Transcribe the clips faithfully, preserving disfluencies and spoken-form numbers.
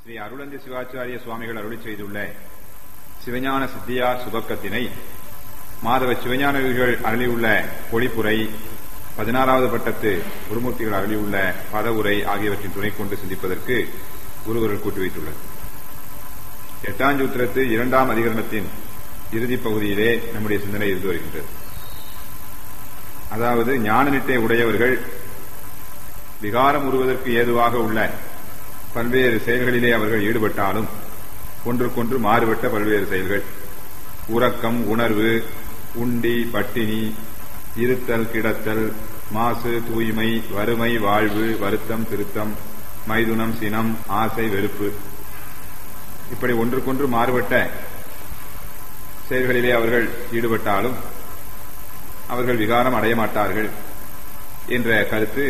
ஸ்ரீ அருளந்தி சிவாச்சாரிய சுவாமிகள் அருளிச் செய்துள்ள சிவஞான சித்தியார் சுபக்கத்தினை மாதவ சிவஞானவிகள் அருளியுள்ள பொழிப்புரை, பதினாறாவது பட்டத்து குருமூர்த்திகள் அருளியுள்ள பதவுரை ஆகியவற்றின் துணை கொண்டு சிந்திப்பதற்கு குருவர்கள் கூட்டி வைத்துள்ளது. எட்டாம் சூத்திரத்து இரண்டாம் அதிகரணத்தின் இறுதிப் பகுதியிலே நம்முடைய சிந்தனை இருந்து வருகின்றது. அதாவது ஞான நிட்டை உடையவர்கள் விகாரம் உருவதற்கு ஏதுவாக உள்ள பல்வேறு செயல்களிலே அவர்கள் ஈடுபட்டாலும் ஒன்றுக்கொன்று மாறுபட்ட பல்வேறு செயல்கள், உறக்கம், உணர்வு, உண்டி, பட்டினி, இருத்தல், கிடத்தல், மாசு, தூய்மை, வறுமை, வாழ்வு, வருத்தம், திருத்தம், மைதுனம், சினம், ஆசை, வெறுப்பு, இப்படி ஒன்றுக்கொன்று மாறுபட்ட செயல்களிலே அவர்கள் ஈடுபட்டாலும் அவர்கள் விகாரம் அடைய மாட்டார்கள் என்ற கருத்து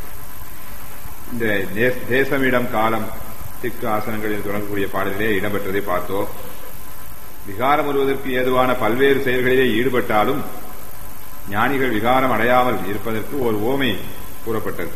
இந்த தேசமிடம் காலம் திக்கு ஆசனங்களில் தொடங்கக்கூடிய பாடலிலே இடம்பெற்றதை பார்த்தோம். விகாரம் வருவதற்கு ஏதுவான பல்வேறு செயல்களிலே ஈடுபட்டாலும் ஞானிகள் விகாரம் அடையாமல் இருப்பதற்கு ஒரு ஓமை கூறப்பட்டது.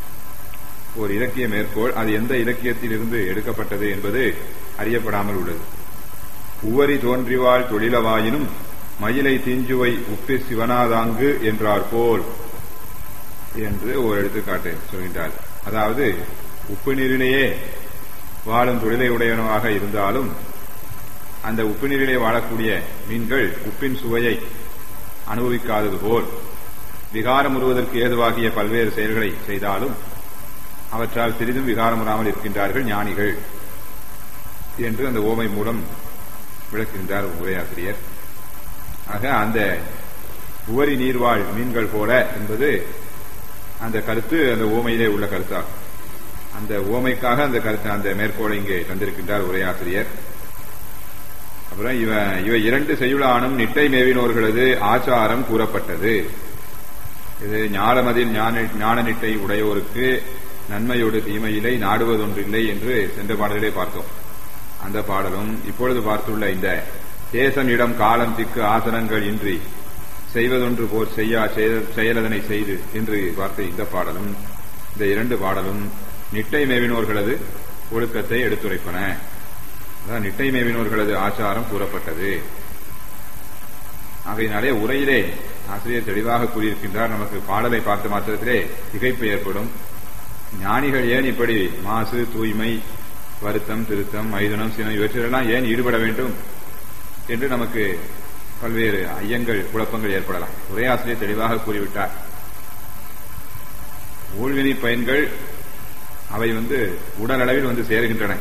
ஒரு இலக்கிய மேற்கோள், அது எந்த இலக்கியத்தில் இருந்து எடுக்கப்பட்டது என்பது அறியப்படாமல் உள்ளது. உவரி தோன்றிவாள் தொழிலவாயினும் மயிலை தீஞ்சுவை உப்பி சிவனாதாங்கு என்றார் போல் என்று ஒரு எடுத்துக்காட்டு சொல்கின்றார். அதாவது உப்பு நீரிலேயே வாழும் தொழிலை உடையவனாக இருந்தாலும் அந்த உப்பு நீரிலே வாழக்கூடிய மீன்கள் உப்பின் சுவையை அனுபவிக்காதது போல் விகாரம் உருவதற்கு ஏதுவாகிய பல்வேறு செயல்களை செய்தாலும் அவற்றால் சிறிதும் விகாரமுறாமல் இருக்கின்றார்கள் ஞானிகள் என்று அந்த ஓமை மூலம் விளக்குகின்றார் உரையாசிரியர். ஆக அந்த உவரி நீர்வாழ் மீன்கள் போல என்பது அந்த கருத்து அந்த ஓமையிலே உள்ள கருத்தாகும். அந்த ஓமைக்காக அந்த கருத்து அந்த மேற்கோளை இங்கே தந்திருக்கின்றார் உரையாசிரியர். அப்புறம் இவ இவை இரண்டு செய்யுளானும் நிட்டை மேவினோர்களது ஆச்சாரம் கூறப்பட்டது. இது ஞானமதில் ஞான நிட்டை உடையோருக்கு நன்மையோடு தீமையிலை நாடுவதொன்றில்லை என்று சென்ற பாடலிலே பார்த்தோம். அந்த பாடலும் இப்பொழுது பார்த்துள்ள இந்த தேசம், இடம், காலம், திக்கு ஆசனங்கள் இன்றி செய்வதொன்று போர் செய்யா செயலதனை செய்து என்று பார்த்த இந்த பாடலும் இந்த இரண்டு பாடலும் நிட்டை மேவினோர்களது ஒழுக்கத்தை எடுத்துரைப்பன. அதான் நிட்டை மேவினோர்களது ஆச்சாரம் கூறப்பட்டது. ஆகையினாலே உரையிலே ஆசிரியர் தெளிவாக கூறியிருக்கின்றார். நமக்கு பாடலை பார்த்த மாத்திரத்திலே திகைப்பு ஏற்படும். ஞானிகள் ஏன் இப்படி மாசு, தூய்மை, வருத்தம், திருத்தம், மைதுனம், சினம் இவற்றிலெல்லாம் ஏன் ஈடுபட வேண்டும் என்று நமக்கு பல்வேறு ஐயங்கள், குழப்பங்கள் ஏற்படலாம். உரையாசிரியர் தெளிவாக கூறிவிட்டார். ஊழ்வினை பயன்கள் அவை வந்து உடல் அளவில் வந்து சேருகின்றன.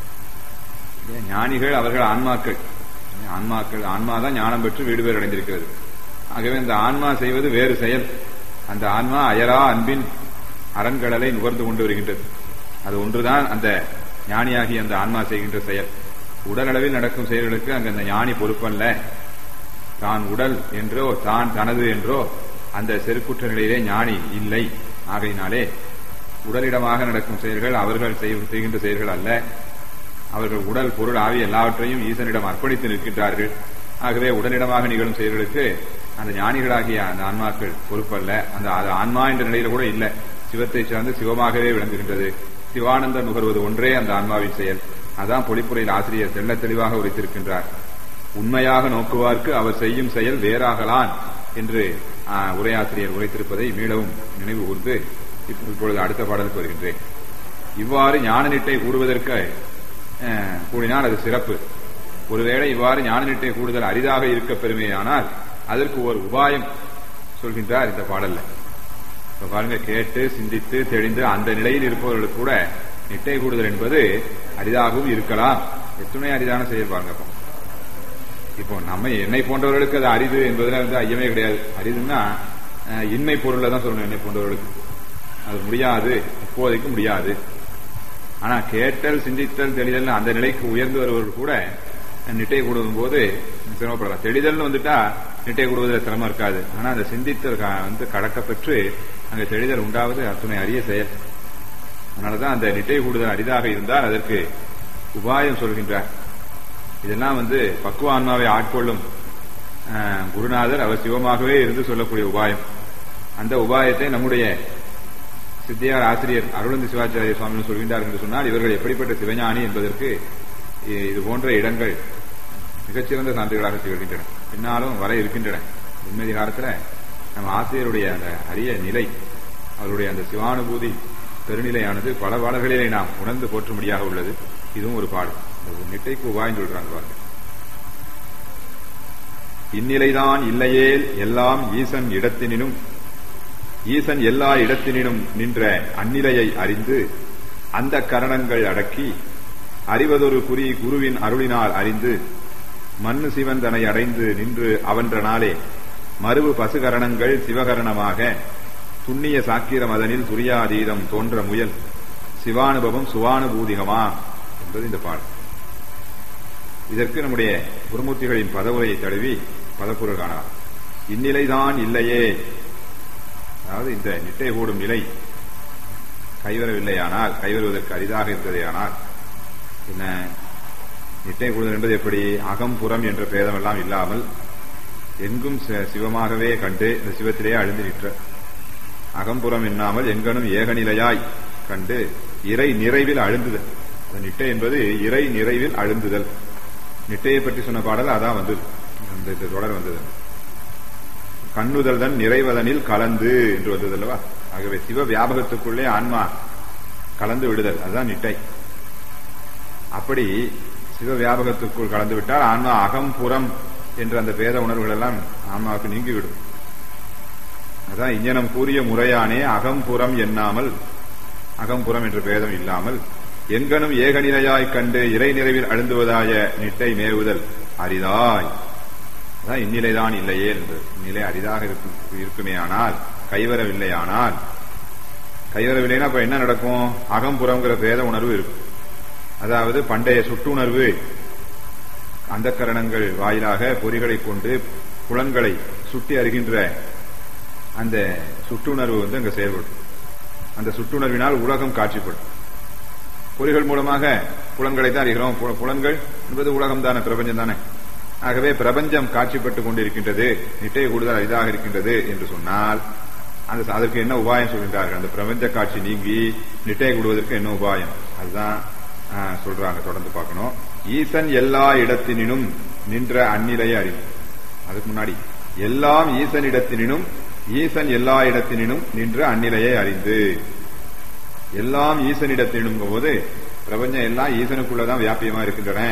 ஞானிகள் அவர்கள் ஆன்மாக்கள் ஆன்மாக்கள் ஆன்மாதான் ஞானம் பெற்று வீடு பேர் அடைந்திருக்கிறது. ஆகவே இந்த ஆன்மா செய்வது வேறு செயல். அந்த ஆன்மா அயரா அன்பின் அரண்கடலை நுகர்ந்து கொண்டு வருகின்றது. அது ஒன்றுதான் அந்த ஞானியாகி அந்த ஆன்மா செய்கின்ற செயல். உடல் அளவில் நடக்கும் செயல்களுக்கு அங்கு அந்த ஞானி பொறுப்பல்ல. தான் உடல் என்றோ தான் தனது என்றோ அந்த செருக்குற்ற நிலையிலே ஞானி இல்லை. ஆகையினாலே உடலிடமாக நடக்கும் செயல்கள் அவர்கள் செய்கின்ற செயல்கள் அல்ல. அவர்கள் உடல், பொருள், ஆவி எல்லாவற்றையும் ஈசனிடம் அர்ப்பணித்து நிற்கின்றார்கள். ஆகவே உடலிடமாக நிகழும் செயல்களுக்கு அந்த ஞானிகளாகிய அந்த ஆன்மாக்கள் பொறுப்பல்ல. அந்த ஆன்மா என்ற நிலையில கூட இல்லை. சிவத்தை சார்ந்து சிவமாகவே விளங்குகின்றது. சிவானந்தம் நுகர்வது ஒன்றே அந்த ஆன்மாவின் செயல். அதான் பொழிப்புரையில் ஆசிரியர் தெள்ள தெளிவாக உரைத்திருக்கின்றார். உண்மையாக நோக்குவார்க்கு அவர் செய்யும் செயல் வேறாகலான் என்று உரையாசிரியர் உரைத்திருப்பதை மீளவும் நினைவு கூர்ந்து இப்பொழுது அடுத்த பாடலுக்கு வருகின்றேன். இவ்வாறு ஞான நிட்டை கூடுவதற்கு கூடினால் அது சிறப்பு. ஒருவேளை இவ்வாறு ஞான நிட்டை கூடுதல் அரிதாக இருக்க பெருமையானால் அதற்கு ஒரு உபாயம் சொல்கின்றார் இந்த பாடல்ல. இப்ப பாருங்க, கேட்டு சிந்தித்து தெளிந்து அந்த நிலையில் இருப்பவர்களுக்கு கூட நிட்டை கூடுதல் என்பது அரிதாகவும் இருக்கலாம். எத்துணை அரிதான செயல் பாருங்க. இப்போ நம்ம என்னை போன்றவர்களுக்கு அது அரிது என்பதுல வந்து ஐயமே கிடையாது. அரிதுன்னா இன்மை பொருள்ல தான் சொல்லணும். என்னை போன்றவர்களுக்கு அது முடியாது, இப்போதைக்கு முடியாது. ஆனா கேட்டல், சிந்தித்தல், தெளிதல் அந்த நிலைக்கு உயர்ந்து வருவர்கள் கூட நிட்டை கூடுவதும் போது சிரமப்படலாம். தெளிதல்னு வந்துட்டா நிட்டை கூடுவதில் சிரமம் இருக்காது. ஆனா அந்த சிந்தித்தல் வந்து கடக்க பெற்று அங்க தெளிதல் உண்டாவது அத்துணை அரிய செயல். அதனாலதான் அந்த நிட்டை கூடுதல் அரிதாக இருந்தால் அதற்கு உபாயம் சொல்கின்றார். இதெல்லாம் வந்து பக்குவ ஆன்மாவை ஆட்கொள்ளும் குருநாதர் அவர் சிவமாகவே இருந்து சொல்லக்கூடிய உபாயம். அந்த உபாயத்தை நம்முடைய சித்தியார் ஆசிரியர் அருளந்தி சிவாச்சாரிய சுவாமி சொல்கின்றார் என்று சொன்னால் இவர்கள் எப்படிப்பட்ட சிவஞானி என்பதற்கு இது போன்ற இடங்கள் மிகச்சிறந்த சான்றுகளாக திகழ்கின்றன. பின்னாலும் வர இருக்கின்றன. உண்மைதி காலத்தில் நம்ம ஆசிரியருடைய அந்த அரிய நிலை, அவருடைய அந்த சிவானுபூதி பெருநிலையானது பல பாடல்களிலே நாம் உணர்ந்து போற்றும்படியாக உள்ளது. இதுவும் ஒரு பாடல். நிட்டைக்கு உபாயம் சொல்றாங்க பாருங்க. இந்நிலைதான் இல்லையேல் எல்லாம் ஈசன் இடத்தினும் ஈசன் எல்லா இடத்தினும் நின்ற அந்நிலையை அறிந்து அந்த கரணங்கள் அடக்கி அறிவதொரு குறி குருவின் அருளினால் அறிந்து மண்ணு சிவன் தனை அடைந்து நின்று அவன்றனாலே மறுவு பசுகரணங்கள் சிவகரணமாக துண்ணிய சாக்கிரம் அதனில் துரியாதீதம் தோன்ற முயல் சிவானுபவம் சுவானுபூதிகமா என்பது இந்த பாடல். இதற்கு நம்முடைய குருமூர்த்திகளின் பதவுரையை தழுவி பதப்பொருள் காணலாம். இந்நிலைதான் இல்லையே, அதாவது இந்த நிட்டை கூடும் நிலை கைவரவில்லையானால், கைவருவதற்கு அரிதாக இருந்ததேயானால் என்ன நிட்டை கூடுதல் என்பது எப்படி? அகம்புறம் என்ற பேதம் எல்லாம் இல்லாமல் எங்கும் சிவமாகவே கண்டு இந்த சிவத்திலே அழிந்து நிற்ற, அகம்புறம் எண்ணாமல் எங்கனும் ஏகநிலையாய் கண்டு இறை நிறைவில் அழுந்துதல். நிட்டை என்பது இறை நிறைவில் அழுந்துதல். நிட்டையை பற்றி சொன்ன பாடல் அதான் வந்தது, அந்த தொடர் வந்தது. கண்ணுதல் தன் நிறைவதனில் கலந்து என்று வந்தது அல்லவா? ஆகவே சிவ வியாபகத்துக்குள்ளே ஆன்மா கலந்து விடுதல், அதுதான் நிட்டை. அப்படி சிவ வியாபகத்துக்குள் கலந்து விட்டால் ஆன்மா அகம்புறம் என்ற அந்த பேத உணர்வுகள் எல்லாம் ஆன்மாவுக்கு நீங்கிவிடும். அதான் இஞ்ஞனம் கூறிய முறையானே அகம்புறம் எண்ணாமல், அகம்புறம் என்ற பேதம் இல்லாமல் எங்கனும் ஏகநிலையாய் கண்டு இறை நிறைவில் அழுந்துவதாய நிட்டை மேவுதல் அரிதாய். அதான் இந்நிலைதான் இல்லையே என்பது. இந்நிலை அரிதாக இருக்குமே ஆனால், கைவரவில்லையானால், கைவரவில்லைன்னா அப்ப என்ன நடக்கும்? அகம்புறம்ங்கிற பேத உணர்வு இருக்கும். அதாவது பண்டைய சுட்டுணர்வு அந்த கரணங்கள் வாயிலாக பொறிகளை கொண்டு புலன்களை சுட்டி அறிகின்ற அந்த சுட்டுணர்வு வந்து அங்க செயல்படும். அந்த சுட்டுணர்வினால் உலகம் காட்சிப்படும். பொறிகள் மூலமாக புலன்களை தான் அறிகிறோம். புலன்கள் என்பது உலகம் தானே, பிரபஞ்சம் தானே. ஆகவே பிரபஞ்சம் காட்சிப்பட்டுக் கொண்டிருக்கின்றது, நிட்டை கூடுதல் அரிதாக இருக்கின்றது என்று சொன்னால் அந்த அதற்கு என்ன உபாயம் சொல்கின்றார்கள்? அந்த பிரபஞ்ச காட்சி நீங்கி நிட்டை கூடுவதற்கு என்ன உபாயம்? அதுதான் சொல்றாங்க. தொடர்ந்து பார்க்கணும். ஈசன் எல்லா இடத்தினும் நின்ற அந்நிலையை அறிவு. அதுக்கு முன்னாடி எல்லாம் ஈசன் இடத்தினும் ஈசன் எல்லா இடத்தினும் நின்ற அந்நிலையை அறிந்து, எல்லாம் ஈசனிடத்தினும் போது பிரபஞ்சம் எல்லாம் ஈசனுக்குள்ளதான் வியாபியமா இருக்கின்றன.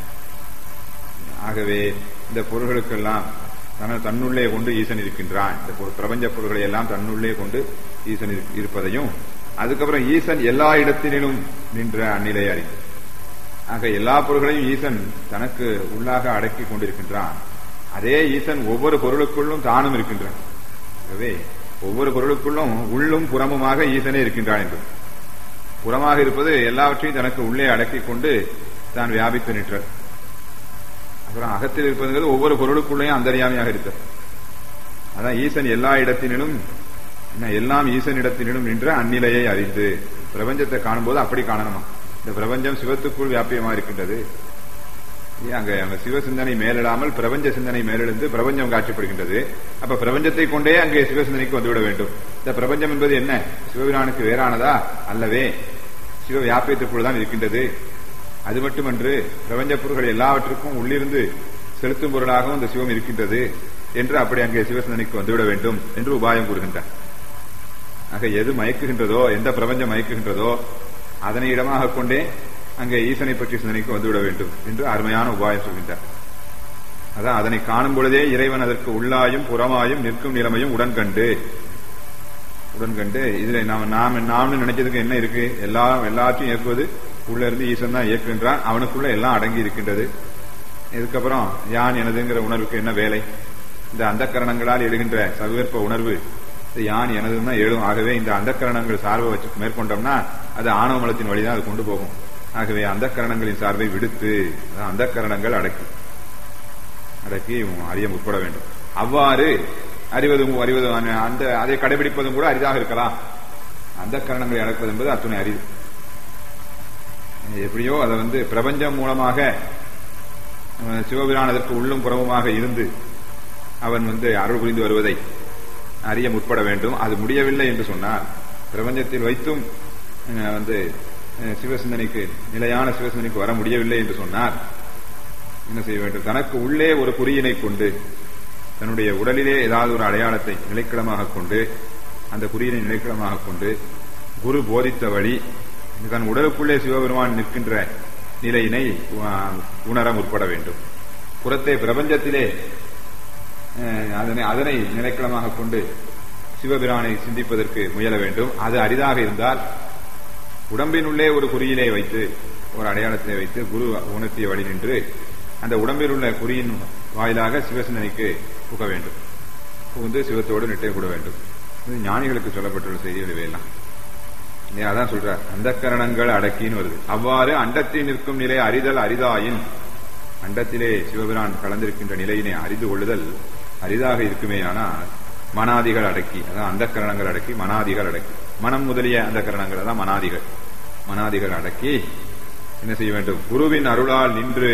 ஆகவே இந்த பொருள்களுக்கெல்லாம் தன்னுள்ளே கொண்டு ஈசன் இருக்கின்றான். இந்த பிரபஞ்ச பொருள்களை எல்லாம் தன்னுள்ளே கொண்டு ஈசன் இருப்பதையும், அதுக்கப்புறம் ஈசன் எல்லா இடத்திலும் நின்ற அந்நிலையை அறிந்து, ஆக எல்லா பொருள்களையும் ஈசன் தனக்கு உள்ளாக அடக்கி கொண்டிருக்கின்றான். அதே ஈசன் ஒவ்வொரு பொருளுக்குள்ளும் தானும் இருக்கின்றான். ஆகவே ஒவ்வொரு பொருளுக்குள்ளும் உள்ளும் புறமுமாக ஈசனே இருக்கின்றான் என்று. புறமாக இருப்பது எல்லாவற்றையும் தனக்கு உள்ளே அடக்கி கொண்டு தான் வியாபித்து நிற்றார். அப்புறம் அகத்தில் இருப்பதுங்கிறது ஒவ்வொரு பொருளுக்குள்ளேயும் அந்தரியாமையாக இருக்கார். அதான் ஈசன் எல்லா இடத்தினும், எல்லாம் ஈசன் இடத்தினும் நின்ற அந்நிலையை அறிந்து. பிரபஞ்சத்தை காணும்போது அப்படி காணணுமா? இந்த பிரபஞ்சம் சிவத்துக்குள் வியாபியமா இருக்கின்றது. அங்க அங்க சிவ சிந்தனை மேலிடாமல் பிரபஞ்ச சிந்தனை மேலெழுந்து பிரபஞ்சம் காட்சிப்படுகின்றது. அப்ப பிரபஞ்சத்தை கொண்டே அங்கே சிவ சிந்தனைக்கு வந்துவிட வேண்டும். இந்த பிரபஞ்சம் என்பது என்ன? சிவபிரானுக்கு வேறானதா? அல்லவே, சிவ வியாபியத்திற்குள் தான் இருக்கின்றது. அது மட்டுமன்று பிரபஞ்ச பொருள்கள் எல்லாவற்றுக்கும் உள்ளிருந்து செலுத்தும் பொருளாகவும் இந்த சிவம் இருக்கின்றது என்று அப்படி அங்கே சிவசிந்தனைக்கு வந்துவிட வேண்டும் என்று உபாயம் கூறுகின்றார். ஆக எது மயக்குகின்றதோ, எந்த பிரபஞ்சம் மயக்குகின்றதோ அதனை இடமாக கொண்டே அங்கே ஈசனை பற்றி சிந்தனைக்கு வந்துவிட வேண்டும் என்று அருமையான உபாயம் சொல்கின்றார். அதான் அதனை காணும் பொழுதே இறைவன் அதற்கு உள்ளாயும் புறமாயும் நிற்கும் நிலைமையும் உடன்கண்டு உடன்கண்டு இதுல நாம நாம நாம நினைச்சதுக்கு என்ன இருக்கு? எல்லாம் எல்லாத்தையும் இயக்குவது உள்ள இருந்து ஈசன் தான் இயக்குகின்றான். அவனுக்குள்ள எல்லாம் அடங்கி இருக்கின்றது. இதுக்கப்புறம் யான் எனதுங்கிற உணர்வுக்கு என்ன வேலை? இந்த அந்த கரணங்களால் எழுகின்ற சவிகற்ப உணர்வு யான் எனதுன்னா எழும். ஆகவே இந்த அந்த கரணங்கள் சார்பை வச்சு மேற்கொண்டோம்னா அது ஆணவ மலத்தின் வழிதான் அது கொண்டு போகும். ஆகவே அந்த கரணங்களின் சார்பை விடுத்து அந்த கரணங்கள் அடக்கி அடக்கி அறிய முற்பட வேண்டும். அவ்வாறு அறிவதும் அறிவதும் அந்த அதை கடைபிடிப்பதும் கூட அரிதாக இருக்கலாம். அந்த கரணங்களை அடக்குவது என்பது அத்துணை அரிது. எப்படியோ அதை வந்து பிரபஞ்சம் மூலமாக சிவபிரான் அதற்கு உள்ளும் புறமுமாக இருந்து அவன் வந்து அருள் புரிந்து வருவதை அறிய முற்பட வேண்டும். அது முடியவில்லை என்று சொன்னால் பிரபஞ்சத்தில் வைத்தும் வந்து சிவசிந்தனைக்கு நிலையான சிவசிந்தனைக்கு வர முடியவில்லை என்று சொன்னார். என்ன செய்ய வேண்டும்? தனக்கு உள்ளே ஒரு குறியினை கொண்டு, தன்னுடைய உடலிலே ஏதாவது ஒரு அடையாளத்தை நிலைக்களமாக கொண்டு, அந்த குறியினை நிலைக்களமாக கொண்டு குரு போதித்த வழி தன் உடலுக்குள்ளே சிவபெருமான் நிற்கின்ற நிலையினை உணர முற்பட வேண்டும். புறத்தே பிரபஞ்சத்திலே அதனை அதனை நிலைக்களமாக கொண்டு சிவபிரானை சிந்திப்பதற்கு முயல வேண்டும். அது அரிதாக இருந்தால் உடம்பினுள்ளே ஒரு குறியிலே வைத்து, ஒரு அடையாளத்திலே வைத்து குரு உணர்த்திய வழி நின்று அந்த உடம்பில் உள்ள குறியின் வாயிலாக சிவசிந்தனைக்கு புக வேண்டும். புகுந்து சிவத்தோடு நிட்டை கூட வேண்டும். இது ஞானிகளுக்கு சொல்லப்பட்டுள்ள செய்திகள் இவையெல்லாம். அதான் சொல்றார், அந்த கரணங்கள் அடக்கின்னு வருது. அவ்வாறு அண்டத்தில் நிற்கும் நிலை அறிதல் அரிதாயின், அண்டத்திலே சிவபிரான் கலந்திருக்கின்ற நிலையினை அறிந்து கொள்ளுதல் அரிதாக இருக்குமே. ஆனால் மனாதிகள் அடக்கி, அதான் அந்த கரணங்கள் அடக்கி மனாதிகள் அடக்கி, மனம் முதலிய அந்த கரணங்கள் அதான் மனாதிகள், மனாதிகள் அடக்கி என்ன செய்ய வேண்டும்? குருவின் அருளால் நின்று,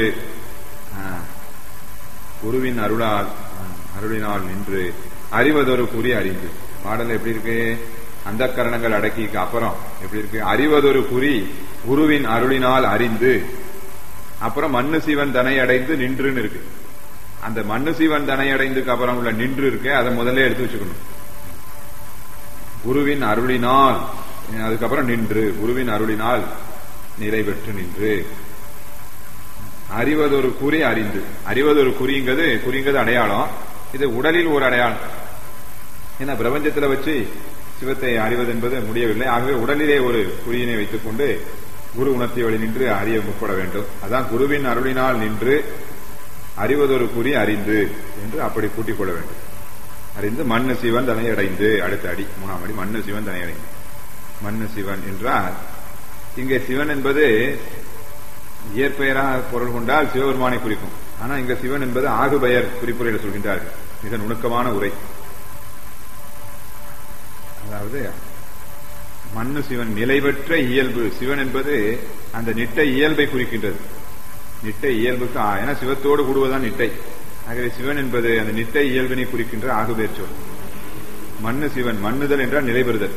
குருவின் அருளால் அருளினால் நின்று அறிவதொரு குறி அறிந்து. பாடல் எப்படி இருக்கு? அந்த கரணங்கள் அடக்கிக்கு அப்புறம் எப்படி இருக்கு? அறிவதொரு குறி குருவின் அருளினால் அறிந்து, அப்புறம் மண்ணு சிவன் தனை அடைந்து நின்றுன்னு இருக்கு. அந்த மண்ணு சிவன் தனை அடைந்துக்கு அப்புறம் உள்ள நின்று இருக்கு, அதை முதல்ல எடுத்து வச்சுக்கணும். குருவின் அருளினால், அதுக்கப்புறம் நின்று, குருவின் அருளினால் நிலை பெற்று நின்று அறிவதொரு குறி அறிந்து. அறிவதொரு குறிங்கிறது குறிங்கிறது அடையாளம். இது உடலில் ஒரு அடையாளம். ஏன்னா பிரபஞ்சத்துல வச்சு சிவத்தை அறிவது என்பது முடியவில்லை. ஆகவே உடலிலே ஒரு குறியினை வைத்துக் கொண்டு குரு உணர்த்திய வழி நின்று அறிய முற்பட வேண்டும். அதான் குருவின் அருளினால் நின்று அறிவதொரு குறி அறிந்து என்று அப்படி கூட்டிக் கொள்ள வேண்டும். அறிந்து மண்ணு சிவன் தனை அடைந்து, அடுத்த அடி மூணாம் அடி, மண்ணு சிவன் தனை அடைந்து. மண்ணு சிவன் என்றால் இங்கே சிவன் என்பது இயற்பெயராக பொருள் கொண்டால் சிவபெருமானை குறிக்கும். ஆனா இங்க சிவன் என்பது ஆகு பெயர் குறிப்புரையில் சொல்கின்றார்கள். மிக நுணுக்கமான உரை. அதாவது மண்ணு சிவன் நிலை பெற்ற இயல்பு. சிவன் என்பது அந்த நிட்டை இயல்பை குறிக்கின்றது. நிட்டை இயல்புக்கு, ஏன்னா சிவத்தோடு கூடுவதுதான் நிட்டை. ஆகவே சிவன் என்பது அந்த நிட்டை இயல்பினை குறிக்கின்ற ஆகுபெயர் சொல். மண்ணு சிவன், மண்ணுதல் என்றால் நிலை பெறுதல்.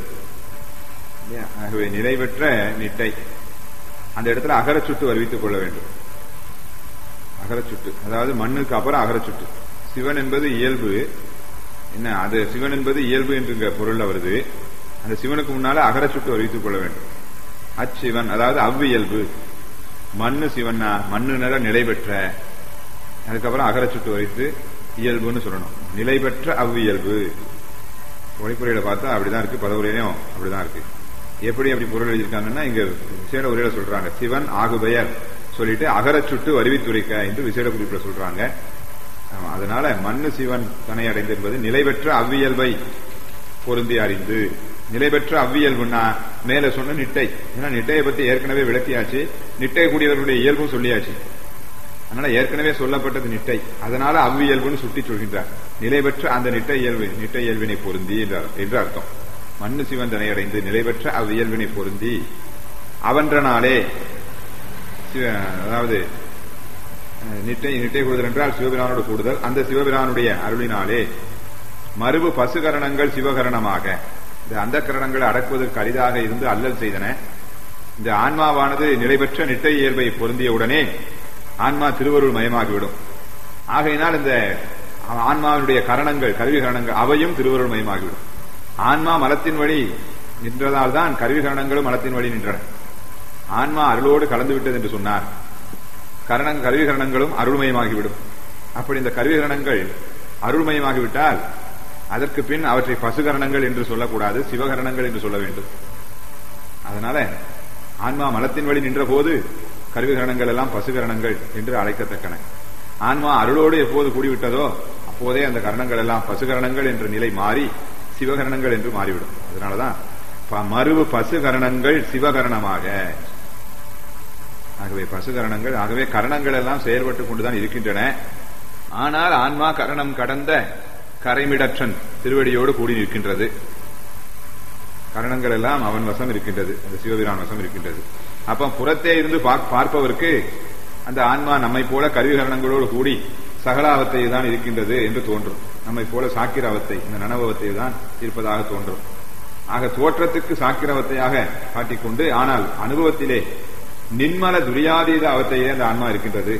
ஆகவே நிலை பெற்ற நிட்டை. அந்த இடத்துல அகரச்சுட்டு அறிவித்துக் கொள்ள வேண்டும். அகரச்சுட்டு, அதாவது மண்ணுக்கு அப்புறம் அகரச்சுட்டு. சிவன் என்பது இயல்பு. என்ன அது? சிவன் என்பது இயல்பு என்ற பொருள்ல வருது. அந்த சிவனுக்கு முன்னால அகரச்சுட்டு அறிவித்துக் கொள்ள வேண்டும். அச்சிவன், அதாவது அவ்வியல்பு. மண்ணு சிவன்னா மண்ணு நிற நிலை பெற்ற, அதுக்கப்புறம் அகரச்சுட்டு வரைத்து இயல்புன்னு சொல்லணும். நிலை பெற்ற அவ்வியல்பு. ஒளிப்புறையில பார்த்தா அப்படிதான் இருக்கு, பதவுரையிலும் அப்படிதான் இருக்கு. எப்படி அப்படி பொருள் எழுதியிருக்காங்கன்னா இங்க விசேட உரையில சொல்றாங்க, சிவன் ஆகுபெயர் சொல்லிட்டு அகரச்சுட்டு அறிவித்துரைக்க என்று விசேட குறிப்பிட சொல்றாங்க. அதனால மண்ணு சிவன் தனை அடைந்து என்பது நிலை பெற்ற அவ்வியல்பை பொருந்தி அறிந்து. நிலை பெற்ற அவ்வியல்புன்னா மேல சொன்ன நிட்டை. ஏன்னா நிட்டையை பத்தி ஏற்கனவே விளக்கியாச்சு, நிட்டை கூடியவர்களுடைய இயல்பும் சொல்லியாச்சு. அதனால ஏற்கனவே சொல்லப்பட்டது நிட்டை. அதனால அவ்வியல்புன்னு சுட்டி சொல்கின்றார். நிலை பெற்ற அந்த நிட்டை இயல்பு, நிட்டை இயல்பினை பொருந்தி என்று அர்த்தம். மண்ணு சிவன் தனை அடைந்து நிலை பெற்ற அவ்வியல்பினை பொருந்தி அவன்றனாலே, அதாவது நிட்டை நிட்டை கூடுதல் என்றால் சிவபிரானோடு கூடுதல். அந்த சிவபிரானுடைய அருளினாலே மறுபு பசுகரணங்கள் சிவகரணமாக இந்த அந்த கரணங்களை அடக்குவதற்கு அரிதாக இருந்து அல்லல் செய்தன. இந்த ஆன்மாவானது நிலை பெற்ற நிட்டை இயல்பை பொருந்திய உடனே ஆன்மா திருவருள் மயமாகிவிடும். ஆகையினால் இந்த ஆன்மாவினுடைய கரணங்கள், கருவி கரணங்கள் அவையும் திருவருள் மயமாகிவிடும். ஆன்மா மலத்தின் வழி நின்றதால் தான் கருவி கரணங்களும் மலத்தின் வழி நின்றன. ஆன்மா அருளோடு கலந்து விட்டது என்று சொன்னார். கரணங் கருவிகரணங்களும் அருள்மயமாகிவிடும். அப்படி இந்த கருவிகரணங்கள் அருள்மயமாகிவிட்டால் அதற்கு பின் அவற்றை பசுகரணங்கள் என்று சொல்லக்கூடாது, சிவகரணங்கள் என்று சொல்ல வேண்டும். அதனால ஆன்மா மலத்தின் வழி நின்ற போது கருவிகரணங்கள் எல்லாம் பசுகரணங்கள் என்று அழைக்கத்தக்கன. ஆன்மா அருளோடு எப்போது கூடிவிட்டதோ அப்போதே அந்த கரணங்கள் எல்லாம் பசுகரணங்கள் என்ற நிலை மாறி சிவகரணங்கள் என்று மாறிவிடும். அதனாலதான் மறுவு பசுகரணங்கள் சிவகரணமாக. ஆகவே பசுகரணங்கள், ஆகவே கரணங்கள் எல்லாம் செயல்பட்டுக் கொண்டுதான் இருக்கின்றன. ஆனால் ஆன்மா கரணம் கடந்த கரைமிடற்றன் திருவடியோடு கூடி நிற்கின்றது. கரணங்கள் எல்லாம் அவன் வசம் இருக்கின்றது, அந்த சிவபிரான் வசம் இருக்கின்றது. அப்ப புறத்தே இருந்து பார்ப்பவருக்கு அந்த ஆன்மா நம்மை போல கருவிகரணங்களோடு கூடி சகலாவத்தை தான் இருக்கின்றது என்று தோன்றும். நம்மை போல சாக்கிராவத்தை, இந்த நனவத்தை தான் இருப்பதாக தோன்றும். ஆக தோற்றத்துக்கு சாக்கிரவத்தையாக காட்டிக்கொண்டு, ஆனால் அனுபவத்திலே நின்மல துரியாதீத அவத்தையே அந்த ஆன்மா இருக்கின்றது.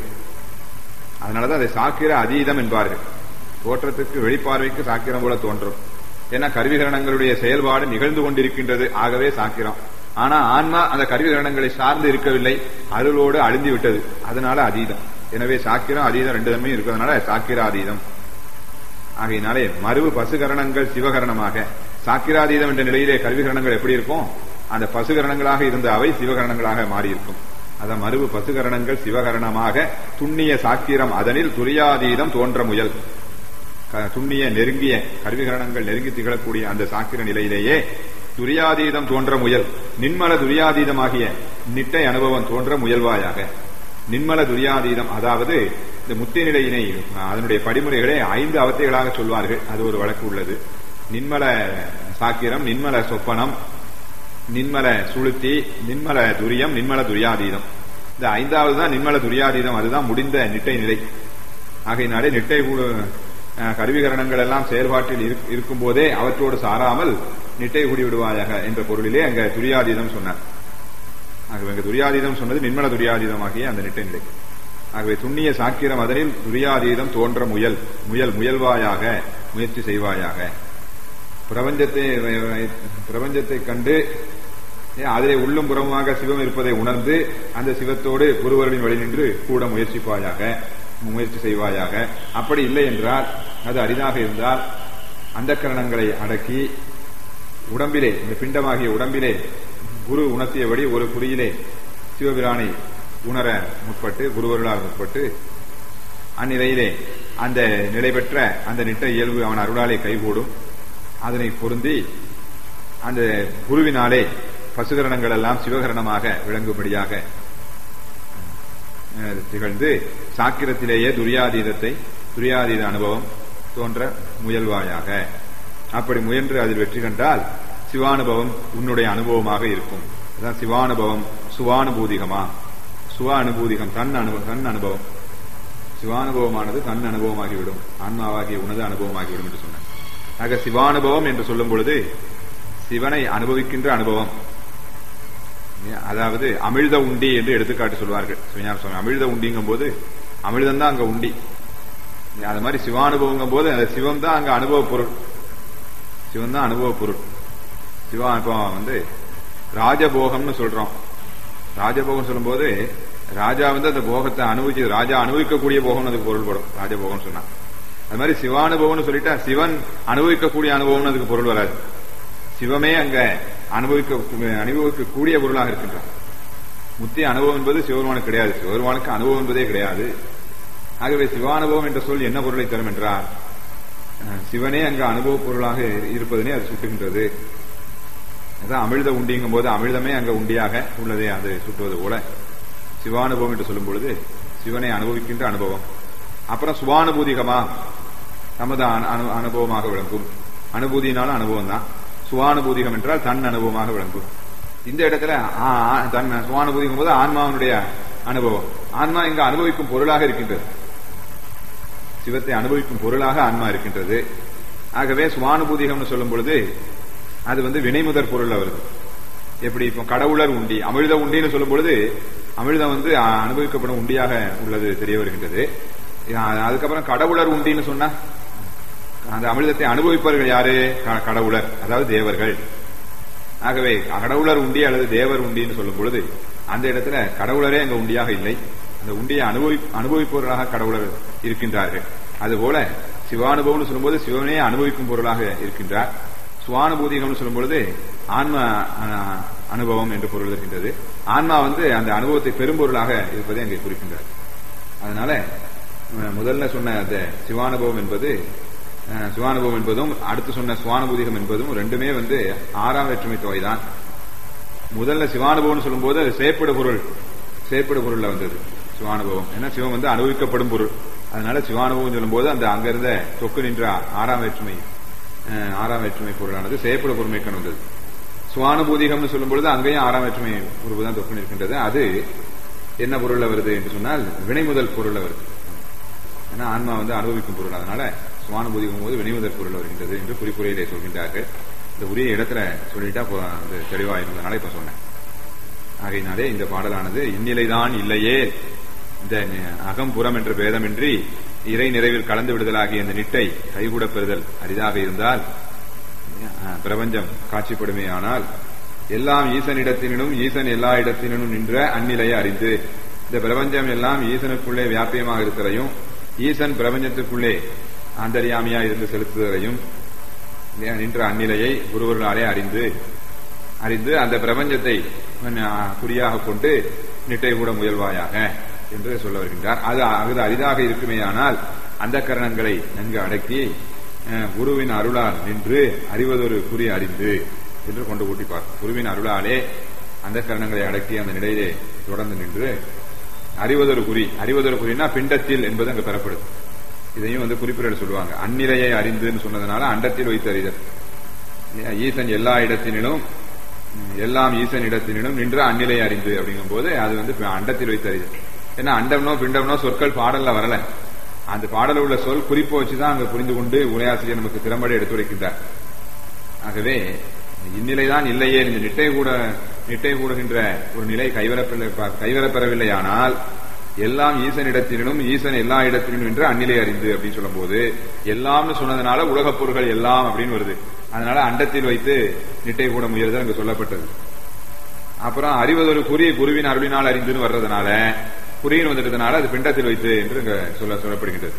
அதனாலதான் அதை சாக்கிர அதீதம் என்பார்கள். தோற்றத்துக்கு வெளிப்பார்வைக்கு சாக்கிரம் போல தோன்றும். ஏன்னா கருவிகரணங்களுடைய செயல்பாடு நிகழ்ந்து கொண்டிருக்கின்றது, ஆகவே சாக்கிரம். ஆனா ஆன்மா அந்த கருவிகரணங்களை சார்ந்து இருக்கவில்லை, அருளோடு அழிந்து விட்டது, அதனால அதீதம். எனவே சாக்கிரம் அதீதம் ரெண்டு தன்மையும் இருக்கிறதுனால சாக்கிர அதீதம். ஆகையினாலே மறுவு பசுகரணங்கள் சிவகரணமாக, சாக்கிராதீதம் என்ற நிலையிலே கருவிகரணங்கள் எப்படி இருக்கும், அந்த பசுகரணங்களாக இருந்த அவை சிவகரணங்களாக மாறியிருக்கும். அதான் மறுவு பசுகரணங்கள் சிவகரணமாக துண்ணிய சாக்கிரம் அதனில் துரியாதீதம் தோன்ற முயல். துண்ணிய நெருங்கிய கருவிகரணங்கள் நெருங்கி திகழக்கூடிய அந்த சாக்கிர நிலையிலேயே துரியாதீதம் தோன்ற முயல், நின்மல துரியாதீதமாகிய நிட்டை அனுபவம் தோன்ற முயல்வாயாக. நின்மல துரியாதீதம், அதாவது இந்த முத்தி நிலையினை அதனுடைய படிமுறைகளே ஐந்து அவத்தைகளாக சொல்வார்கள். அது ஒரு வழக்கு உள்ளது. நின்மல சாக்கிரம், நின்மல சொப்பனம், நின்மல சுளுத்தி, நின்மல துரியம், நின்மல துரியாதீதம். இந்த ஐந்தாவது தான் நின்மல துரியாதீதம். அதுதான் முடிந்த நிட்டை நிலை. ஆகையினாலே நிட்டை கருவிகரணங்கள் எல்லாம் செயல்பாட்டில் இருக்கும் போதே அவற்றோடு சாராமல் நிட்டை கூடி விடுவாயாக என்ற பொருளிலே அங்க துரியாதீதம் சொன்னார். ஆகவே அங்க துரியாதீதம் சொன்னது நின்மல துரியாதீதமாகிய அந்த நிட்டை நிலை. ஆகவே துண்ணிய சாக்கிரம் அதனில் துரியாதீதம் தோன்ற முயல், முயல் முயல்வாயாக, முயற்சி செய்வாயாக. பிரபஞ்சத்தை பிரபஞ்சத்தை கண்டு அதிலே உள்ளும் புறமாக சிவம் இருப்பதை உணர்ந்து அந்த சிவத்தோடு குருவர்களின் வழி நின்று கூட முயற்சிப்பாயாக, முயற்சி செய்வாயாக. அப்படி இல்லை என்றால், அது அரிதாக இருந்தால் அந்த கரணங்களை அடக்கி உடம்பிலே, இந்த பிண்டமாகிய உடம்பிலே குரு உணர்த்தியபடி ஒரு குறியிலே சிவபிரானை உணர முற்பட்டு, குருவர்களால் முற்பட்டு அந்நிலையிலே அந்த நிலை பெற்ற அந்த நிட்ட இயல்பு அவன் அருளாலே கைகூடும். அதனை பொருந்தி அந்த குருவினாலே பசுகரணங்கள் எல்லாம் சிவகரணமாக விளங்கும்படியாக திகழ்ந்து சாக்கிரத்திலேயே துரியாதீதத்தை, துரியாதீத அனுபவம் தோன்ற முயல்வாயாக. அப்படி முயன்று அதில் வெற்றி கண்டால் சிவானுபவம் உன்னுடைய அனுபவமாக இருக்கும். அதான் சிவானுபவம் சுவானுபூதிகமா, சுவ அனுபூதிகம் தன் அனுபவம், தன் அனுபவம். சிவானுபவமானது தன் அனுபவமாகிவிடும், ஆன்மாவாகிய உனது அனுபவமாகிவிடும் என்று சொன்னார். ஆக சிவானுபவம் என்று சொல்லும் பொழுது சிவனை அனுபவிக்கின்ற அனுபவம். அதாவது அமிழ்த உண்டி என்று எடுத்துக்காட்டு சொல்வார்கள் சிவஞான சுவாமி. அமிழ்த உண்டிங்கும் போது அமிழ்தம் தான் அங்க உண்டி. அது மாதிரி சிவானுபவங்கும் போது அந்த சிவம் தான் அங்க அனுபவ பொருள், சிவன் தான் அனுபவ பொருள். சிவா இப்போ வந்து ராஜபோகம்னு சொல்றோம். ராஜபோகம் சொல்லும் போது ராஜா வந்து அந்த போகத்தை அனுபவிச்சு, ராஜா அனுபவிக்கக்கூடிய போகம் அதுக்கு பொருள்படும் ராஜபோகம் சொன்னா. அது மாதிரி சிவானுபவம்னு சொல்லிட்டா சிவன் அனுபவிக்கக்கூடிய அனுபவம்னு அதுக்கு பொருள் வராது. சிவமே அங்க அனுபவிக்க அனுபவிக்கக்கூடிய பொருளாக இருக்கின்றார். முத்தி அனுபவம் என்பது சிவபெருமானுக்கு கிடையாது, சிவபெருமானுக்கு அனுபவம் என்பதே கிடையாது. ஆகவே சிவானுபவம் என்ற சொல் என்ன பொருளை தரும் என்றால், சிவனே அங்க அனுபவ பொருளாக இருப்பதனே அது சுட்டுகின்றது. அதான் அமிழ்த உண்டிங்கும் போது அமிழ்தமே அங்க உண்டியாக உள்ளதே அது சுட்டுவது போல சிவானுபவம் என்று சொல்லும் பொழுது சிவனை அனுபவிக்கின்ற அனுபவம். அப்புறம் சுவானுபூதிகமா நமது அனுபவமாக விளங்கும். அனுபூதினாலும் அனுபவம் தான். சுவானுபூதிகம் என்றால் தன் அனுபவமாக விளங்கும். இந்த இடத்துல தன் சுவானுபூதிக்கும் போது ஆன்மாவனுடைய அனுபவம். ஆன்மா இங்க அனுபவிக்கும் பொருளாக இருக்கின்றது, சிவத்தை அனுபவிக்கும் பொருளாக ஆன்மா இருக்கின்றது. ஆகவே சுவானுபூதிகம்னு சொல்லும் பொழுது அது வந்து வினைமுதற் பொருள் வருது. எப்படி இப்போ கடவுளர் உண்டி, அமிழ்த உண்டின்னு சொல்லும் பொழுது அமிழ்தம் வந்து அனுபவிக்கப்படும் உண்டியாக உள்ளது தெரிய வருகின்றது. அதுக்கப்புறம் கடவுளர் உண்டின்னு சொன்னா அந்த அமிர்தத்தை அனுபவிப்பவர்கள் யாரு? கடவுளர், அதாவது தேவர்கள். ஆகவே கடவுளர் உண்டி அல்லது தேவர் உண்டின்னு சொல்லும் பொழுது அந்த இடத்துல கடவுளரே அங்க உண்டியாக இல்லை, அந்த உண்டியை அனுபவி அனுபவிப்பவர்களாக கடவுளர் இருக்கின்றார்கள். அதுபோல சிவானுபவம்னு சொல்லும்போது சிவனே அனுபவிக்கும் பொருளாக இருக்கின்றார். சுவானுபூதிகம்னு சொல்லும் பொழுது ஆன்ம அனுபவம் என்று பொருள் இருக்கின்றது. ஆன்மா வந்து அந்த அனுபவத்தை பெரும்பொருளாக இருப்பதை அங்கே குறிக்கின்றார். அதனால முதல்ல சொன்ன அந்த சிவானுபவம் என்பது சிவானுபவம் என்பதும் அடுத்து சொன்ன சுவானுபூதிகம் என்பதும் ரெண்டுமே வந்து ஆறாம் வேற்றுமை தொகைதான். முதல்ல சிவானுபவம் சொல்லும் போது அது செயற்படு பொருள், செயற்படு பொருள்ல வந்தது சிவானுபவம். ஏன்னா சிவம் வந்து அனுபவிக்கப்படும் பொருள். அதனால சிவானுபவம் சொல்லும் போது அந்த அங்கிருந்த தொக்கு நின்ற ஆறாம் வேற்றுமை ஆறாம் வேற்றுமை பொருளானது செயற்படு பொருமைக்கு வந்தது. சுவானுபூதிகம்னு சொல்லும் பொழுது அங்கேயும் ஆறாம் வேற்றுமை பொருள் தான் தொக்கு நிற்கின்றது. அது என்ன பொருள்ல வருது என்று சொன்னால் வினைமுதல் பொருள்ல வருது. ஏன்னா ஆன்மா வந்து அனுபவிக்கும் பொருள், அதனால சுவானுபூதிக்கும் போது வினைமுதல் பொருள் வருகின்றது என்று குறிப்புரையிலே சொல்கின்றார்கள். இந்த உரிய இடத்துல சொல்லிட்டா அது தெளிவா இருந்ததுனால இப்ப சொன்னேன். ஆகையினாலே இந்த பாடலானது இந்நிலைதான் இல்லையே, இந்த அகம்புறம் என்ற பேதமின்றி இறை நிறைவில் கலந்து விடுதலாகிய இந்த நிட்டை கைகூட பெறுதல் அரிதாக இருந்தால், பிரபஞ்சம் காட்சிப்படுமே ஆனால், எல்லாம் ஈசனிடத்தினும் ஈசன் எல்லா இடத்தினும் நின்ற அந்நிலையை அறிந்து, இந்த பிரபஞ்சம் எல்லாம் ஈசனுக்குள்ளே வியாபியமாக இருக்கிறதையும் ஈசன் பிரபஞ்சத்துக்குள்ளே ஆந்தரியாமியா இருந்து செலுத்துவதையும் நின்ற அந்நிலையை குருவர்களாலே அறிந்து அறிந்து அந்த பிரபஞ்சத்தை குறியாக கொண்டு நிட்டை கூட முயல்வாயாக என்று சொல்ல வருகின்றார். அது அது அரிதாக இருக்குமே ஆனால் அந்த கரணங்களை நன்கு அடக்கி குருவின் அருளால் நின்று அறிவதொரு குறி அறிந்து என்று கொண்டு கூட்டிப்பார். குருவின் அருளாலே அந்த கரணங்களை அடக்கி அந்த நிலையிலே தொடர்ந்து நின்று அறிவதொரு குறி, அறிவதொரு குறினா பிண்டத்தில் என்பது அங்கு பெறப்படுது. இதையும் வந்து குறிப்பிட சொல்லுவாங்க. அந்நிலையை அறிந்துன்னு சொன்னதுனால அண்டத்தில் வைத்து அறிதல். ஈசன் எல்லா இடத்தினும் எல்லாம் ஈசன் இடத்தினும் நின்று அந்நிலையை அறிந்து அப்படிங்கும் போது அது வந்து அண்டத்தில் வைத்து அறிதல். ஏன்னா அண்டம்னோ பிண்டம்னோ சொற்கள் பாடல்ல வரல, அந்த பாடல உள்ள சொல் குறிப்பை வச்சுதான் அங்க புரிந்து கொண்டு உரையாசிரியர் நமக்கு திறம்பட எடுத்துரைக்கின்றார். ஆகவே இந்நிலைதான் இல்லையே, இந்த நிட்டை கூட நிட்டை கூடுகின்ற ஒரு நிலை கைவரப்பெறவில்லையானால் எல்லாம் ஈசனிடத்தினும் ஈசன் எல்லா இடத்திலும் என்று அந்நிலை அறிந்து அப்படின்னு சொல்லும் போது எல்லாம்னு சொன்னதுனால உலகப் பொருள்கள் எல்லாம் அப்படின்னு வருது. அதனால அண்டத்தில் வைத்து நிட்டை கூட முயல்தல் அங்கு சொல்லப்பட்டது. அப்புறம் அறிவதொரு குறி குருவின் அருளினால் அறிந்துன்னு வர்றதுனால குறியின் வந்துட்டதுனால அது பிண்டத்தில் வைத்து என்று சொல்ல சொல்லப்படுகின்றது.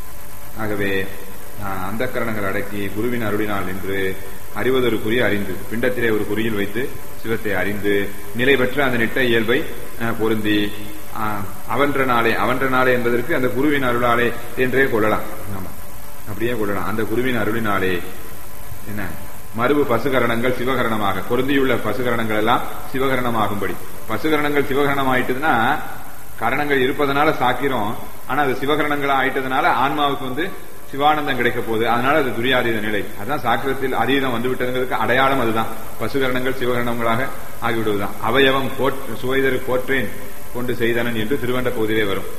ஆகவே அந்த கரணங்கள் அடக்கி குருவின் அருளினால் நின்று அறிவதொரு குறி அறிந்து பிண்டத்திலே ஒரு குறியில் வைத்து சிவத்தை அறிந்து நிலை பெற்ற அந்த நிட்ட இயல்பை பொருந்தி அவன்ற நாளே அவன்ற நாளே என்பதற்கு அந்த குருவின் அருளாலே என்றே கொள்ளலாம். ஆமா, அப்படியே கொள்ளலாம். அந்த குருவின் அருளினாலே என்ன மறுபு பசுகரணங்கள் சிவகரணமாக பொருந்தியுள்ள பசுகரணங்கள் எல்லாம் சிவகரணமாகும்படி. பசுகரணங்கள் சிவகரணம் ஆயிட்டதுன்னா கரணங்கள் இருப்பதனால சாக்கிறோம், ஆனா அது சிவகரணங்களா ஆயிட்டதுனால ஆன்மாவுக்கு வந்து சிவானந்தம் கிடைக்க போகுது. அதனால அது துரியாதீத நிலை. அதுதான் சாக்கிரத்தில் அதீதம் வந்து விட்டதுங்கிறதுக்கு அடையாளம் அதுதான். பசுகரணங்கள் சிவகரணங்களாக ஆகிவிடுவதுதான். அவயவம் சுவைதரு கோற்றேன் கொண்டு செய்தனன் என்று திருவண்ட பகுதியிலே வரும்.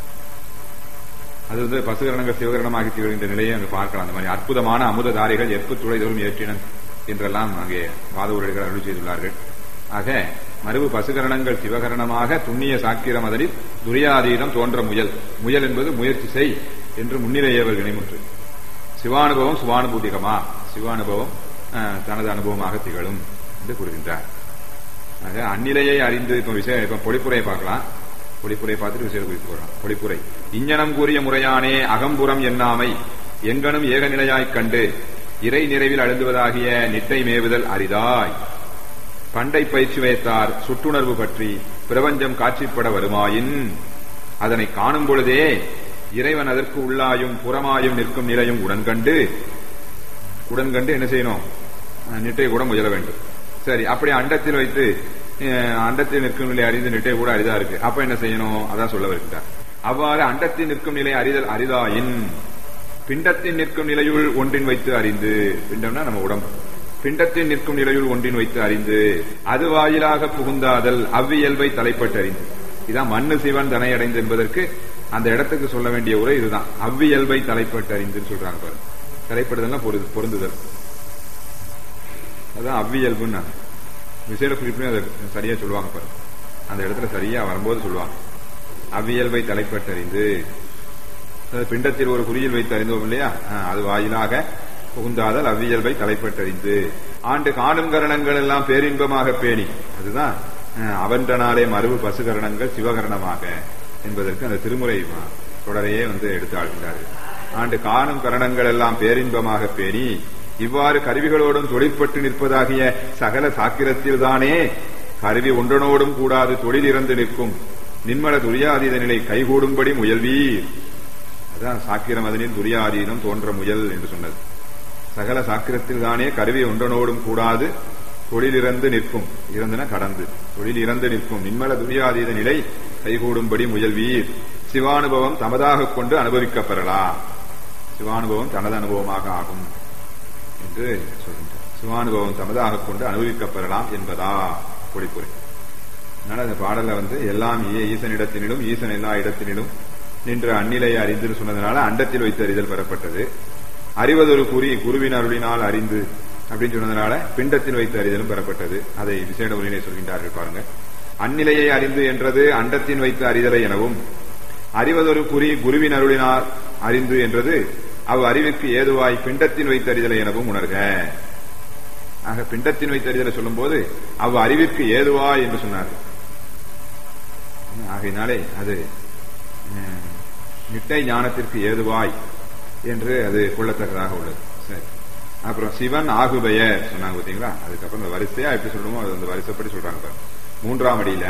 அது வந்து பசுகரணங்கள் சிவகரணமாகி திகழ்கின்ற நிலையை அங்கு பார்க்கலாம். அந்த மாதிரி அற்புதமான அமுத தாரைகள் எற்பு துளைதோறும் ஏற்றினன் என்றெல்லாம் அங்கே வாத உரைகள் அருள் செய்துள்ளார்கள். ஆக மறுபு பசுகரணங்கள் சிவகரணமாக துண்ணிய சாக்கிரம் அதனில் துரியாதீதம் தோன்ற முயல். முயல் என்பது முயற்சி செய் என்று முன்னிலையவர் வினைமுற்று. சிவானுபவம் சுவானுபூதிகமா, சிவானுபவம் தனது அனுபவமாக திகழும் என்று கூறுகின்றார். ஆக அந்நிலையை அறிந்து இப்ப விஷயம் இப்ப பொழிப்புரையை பார்க்கலாம். பொழிப்புரை பார்த்துட்டு விஷயம் குறித்து போறோம். பொழிப்புரை இஞ்ஞனம் கூறிய முறையானே அகம்புறம் எண்ணாமை எங்கனும் ஏகநிலையாய்க் கண்டு இறை நிறைவில் அழுந்துவதாகிய நிட்டை மேவுதல் அரிதாய் பண்டை பயிற்சி வைத்தார் சுட்டுணர்வு பற்றி பிரபஞ்சம் காட்சிப்பட வருமாயின் அதனை காணும் பொழுதே இறைவன் அதற்கு உள்ளாயும் புறமாயும் நிற்கும் நிலையும் உடன்கண்டு உடன்கண்டு என்ன செய்யணும்? நிட்டை கூட முயல வேண்டும். சரி, அப்படி அண்டத்தில் வைத்து அண்டத்தில் நிற்கும் நிலை அறிந்து நிட்டை கூட அரிதா இருக்கு. அப்ப என்ன செய்யணும்? அதான் சொல்ல வருகிறார். அவ்வாறு அண்டத்தில் நிற்கும் நிலை அறிதல் அரிதாயின் பிண்டத்தின் நிற்கும் நிலையுள் ஒன்றின் வைத்து அறிந்து, பிண்டம்னா நம்ம உடம்பு, பிண்டத்தின் நிற்கும் நிலையுள் ஒன்றின் வைத்து அறிந்து அது வாயிலாக புகுந்தாதல் அவ்வியல்பை தலைப்பட்டு அறிந்து. இதான் மண்ணு சிவன் தனை அடைந்து என்பதற்கு அந்த இடத்துக்கு சொல்ல வேண்டிய உரை இதுதான். அவ்வியல்பை தலைப்பட்டு அறிந்து சொல்றாங்க பாரு. தலைப்படுதல்னா பொருந்துதல், அதான் அவ்வியல்புன்னு விசேட குறிப்பிலையும் அதை சரியா சொல்லுவாங்க பாரு. அந்த இடத்துல சரியா வரும்போது சொல்லுவாங்க அவ்வியல்பை தலைப்பட்டு அறிந்து. பிண்டத்தில் ஒரு குறியில் வைத்து அறிந்தோம் இல்லையா, அது வாயிலாக புகுந்தாதல் அவ்வியல்பை தலைப்பட்டறிந்து ஆண்டு காணும் கரணங்கள் எல்லாம் பேரின்பமாக பேணி, அதுதான் அவன்ற நாளே மறுபு பசுகரணங்கள் சிவகரணமாக என்பதற்கு அந்த திருமுறை தொடரையே வந்து எடுத்து ஆழ்கின்றார்கள். ஆண்டு காணும் கரணங்கள் எல்லாம் பேரின்பமாக பேணி இவ்வாறு கருவிகளோடும் தொழிற்பட்டு நிற்பதாகிய சகல சாக்கிரத்தில்தானே கருவி ஒன்றனோடும் கூடாது தொழில் இறந்து நிற்கும் நின்மல துரியாதீத நிலை கைகூடும்படி முயல்வீர். அதான் சாக்கிரம் அதனில் துரியாதீனம் தோன்ற முயல் என்று சொன்னது. சகல சாக்கிரத்தில் தானே கருவி ஒன்றனோடும் கூடாது தொழில் இறந்து நிற்கும், இறந்துன கடந்து தொழில் இறந்து நிற்கும் நின்மல துரியாதீத நிலை கைகூடும்படி முயல்வீர். சிவானுபவம் தமதாக கொண்டு அனுபவிக்கப்பெறலாம். சிவானுபவம் தனது அனுபவமாக ஆகும் என்று சொல்கின்றார். சிவானுபவம் தமதாக கொண்டு அனுபவிக்கப்பெறலாம் என்பதா பொழிப்புரை. அதனால அந்த பாடல வந்து எல்லாம் ஈசனிடத்தினிலும் ஈசன் எல்லா இடத்தினிலும் நின்ற அந்நிலையை அறிந்து சொன்னதுனால அண்டத்தில் வைத்து அறிதல் பெறப்பட்டது. அறிவதொரு குறி குருவின் அருளினால் அறிந்து அப்படின்னு சொன்னதுனால பிண்டத்தில் வைத்து அறிதலும் பெறப்பட்டது. அதை விசேட உரையிலே சொல்கின்றார்கள் பாருங்க. அந்நிலையை அறிந்து என்றது அண்டத்தின் வைத்து அறிதலை எனவும், அறிவதொரு குறி குருவின் அருளினார் அறிந்து என்றது அவ் அறிவுக்கு ஏதுவாய் பிண்டத்தின் வைத்து அறிதலை எனவும் உணர்க. ஆக பிண்டத்தின் வைத்து அறிதலை சொல்லும் போது அவ் அறிவிற்கு ஏதுவாய் என்று சொன்னார். ஆகையினாலே அது நிட்டை ஞானத்திற்கு ஏதுவாய் என்று அது கொள்ளத்தக்கதாக உள்ளது. சரி, அப்புறம் சிவன் ஆகுபெயர் சொன்னாங்க பாத்தீங்களா. அதுக்கப்புறம் இந்த வரிசையா எப்படி சொல்லணுமோ அது அந்த வரிசைப்படி சொல்றாங்க. மூன்றாம் அடியில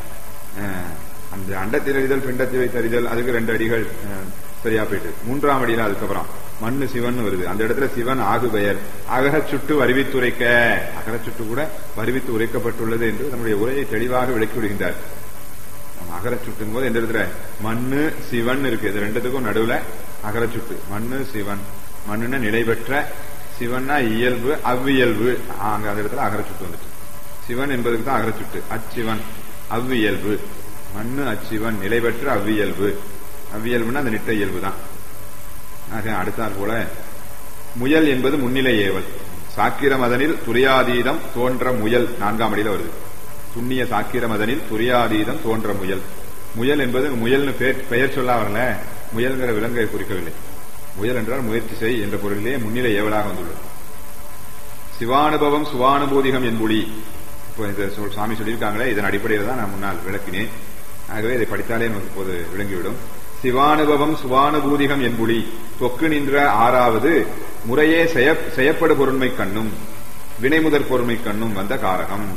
அந்த அண்டத்தில் அறிதல் பிண்டத்தில் வைத்து அறிதல் அதுக்கு ரெண்டு அடிகள் சரியா போயிட்டு, மூன்றாம் அடியில அதுக்கப்புறம் மண்ணு சிவன் வருது. அந்த இடத்துல சிவன் ஆகுபெயர் அகரச் சுட்டு வருவித்துரைக்க, அகரச் சுட்டு கூட வருவித்து உரைக்கப்பட்டுள்ளது என்று நம்முடைய உரையை தெளிவாக விளக்கி விடுகின்றார். அகரச் சுட்டும் போது எந்த இடத்துல மண்ணு சிவன் இருக்கு, இது ரெண்டுத்துக்கும் நடுவுல அகரச் சுட்டு. மண்ணு சிவன், மண்ணுன்னா நிலை பெற்ற, சிவன்னா இயல்பு அவ்வியல்பு, அங்க அந்த இடத்துல அகரச் சுட்டு வந்துச்சு. சிவன் என்பதுக்கு தான் அகரச் சுட்டு. அச்சிவன் அவ்வியல்பு, மண்ணு அச்சிவன் நிலை பெற்ற அவ்வியல்பு, அவ்வியல்புன்னா அந்த நிட்ட இயல்பு தான். ஆக அடுத்தாற் போல முயல் என்பது முன்னிலை ஏவல். சாக்கிர மதனில் துரியாதீதம் தோன்ற முயல் நான்காம் அடியில வருது. துண்ணிய சாக்கிர மதனில் துரியாதீதம் தோன்ற முயல். முயல் என்பது முயல்னு பெயர் சொல்ல வரல, முயல்கிற விலங்கை குறிக்கவில்லை. முயல் என்றால் முயற்சி செய் என்ற பொருளிலே முன்னிலை ஏவலாக வந்துள்ளது. சிவானுபவம் சுவானுபூதிகம் என்புலி. இப்போ இந்த சாமி சொல்லியிருக்காங்களே, இதன் அடிப்படையில் தான் நான் முன்னால் விளக்கினேன். ஆகவே இதை படித்தாலே நமக்கு இப்போது விளங்கிவிடும். சிவானுபவம் சுவானுபூதிகம் என்புலி தொக்கு நின்ற ஆறாவது முறையே செய்யப்படு பொருண்மை கண்ணும் வினைமுதற் பொருண்மை கண்ணும் வந்த காரகம்.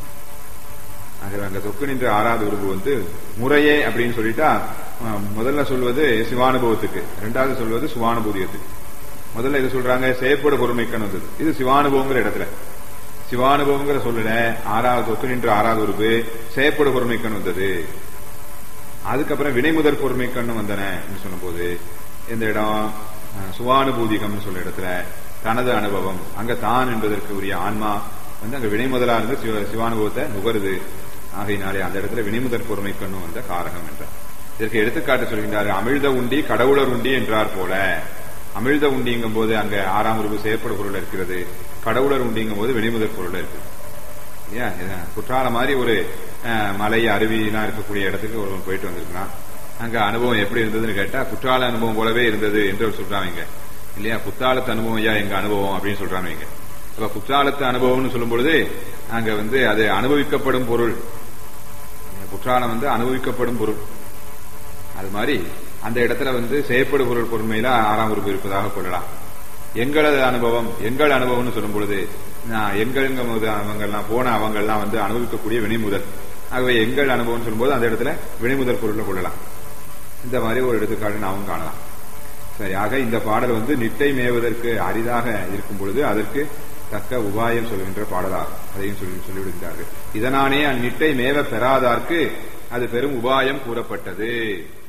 ஆகவே அங்க தொக்கு நின்ற ஆறாவது உருவு வந்து முறையே அப்படின்னு சொல்லிட்டா முதல்ல சொல்வது சிவானுபவத்துக்கு, இரண்டாவது சொல்வது சுவானுபூதியத்துக்கு. முதல்ல இது சொல்றாங்க செய்யப்படு பொருண்மை கண் வந்தது, இது சிவானுபவங்கிற இடத்துல. சிவானுபவங்கிற சொல்லல ஆறாவது தொக்கு நின்ற ஆறாவது உருவு செய்யப்படு பொருண்மை கண் வந்தது. அதுக்கப்புறம் வினைமுதற் பொருண்மை கண்ணு வந்தன சொல்லும் போது இந்த இடம் சுவானுபூதிகம் சொல்ல இடத்துல தனது அனுபவம், அங்க தான் என்பதற்கு உரிய ஆன்மா வந்து அங்க வினை முதலா இருந்து சிவானுபவத்தை நுகருது. ஆகையினாலே அந்த இடத்துல வினைமுதற் பொருண்மை கண்ணு வந்த காரகம் என்றார். இதற்கு எடுத்துக்காட்டு சொல்கின்றார். அமிழ்த உண்டி கடவுளர் உண்டி என்றார் போல. அமிழ்த உண்டிங்கும் போது அங்க ஆறாம் உருவு செயற்படு பொருள் இருக்கிறது, கடவுளர் உண்டிங்கும் போது வினைமுதற் பொருள் இருக்கு. குற்றால மாதிரி ஒரு மலை அருவி எல்லாம் இருக்கக்கூடிய இடத்துக்கு ஒருவன் போயிட்டு வந்திருக்கான். அங்க அனுபவம் எப்படி இருந்ததுன்னு கேட்டா குற்றால அனுபவம் போலவே இருந்தது என்று சொல்றாங்க இல்லையா. குற்றாலத்து அனுபவம் ஐயா எங்க அனுபவம் அப்படின்னு சொல்றாங்க. இப்ப குற்றாலத்து அனுபவம்னு சொல்லும் பொழுது அங்க வந்து அது அனுபவிக்கப்படும் பொருள், குற்றாலம் வந்து அனுபவிக்கப்படும் பொருள். அது மாதிரி அந்த இடத்துல வந்து செயற்படு பொருள் பொறுமையில ஆறாம் உறுப்பு இருப்பதாக கொள்ளலாம். எங்களது அனுபவம் எங்கள் அனுபவம்னு சொல்லும் பொழுது எங்கள்ங்கும் போது அவங்கெல்லாம் போன அவங்கெல்லாம் வந்து அனுபவிக்கக்கூடிய வினைமுதல். ஆகவே எங்கள் அனுபவம் சொல்லும்போது அந்த இடத்துல வினைமுதல் பொருளை கொள்ளலாம். இந்த மாதிரி ஒரு எடுத்துக்காட்டு நாமும் காணலாம். சரி, ஆக இந்த பாடல் வந்து நிட்டை மேவதற்கு அரிதாக இருக்கும் பொழுது அதற்கு தக்க உபாயம் சொல்கின்ற பாடலாகும். அதையும் சொல்லி சொல்லிவிடுகிறார்கள். இதனானே அந்நிட்டை மேவ பெறாதார்க்கு அது பெரும் உபாயம் கூறப்பட்டது.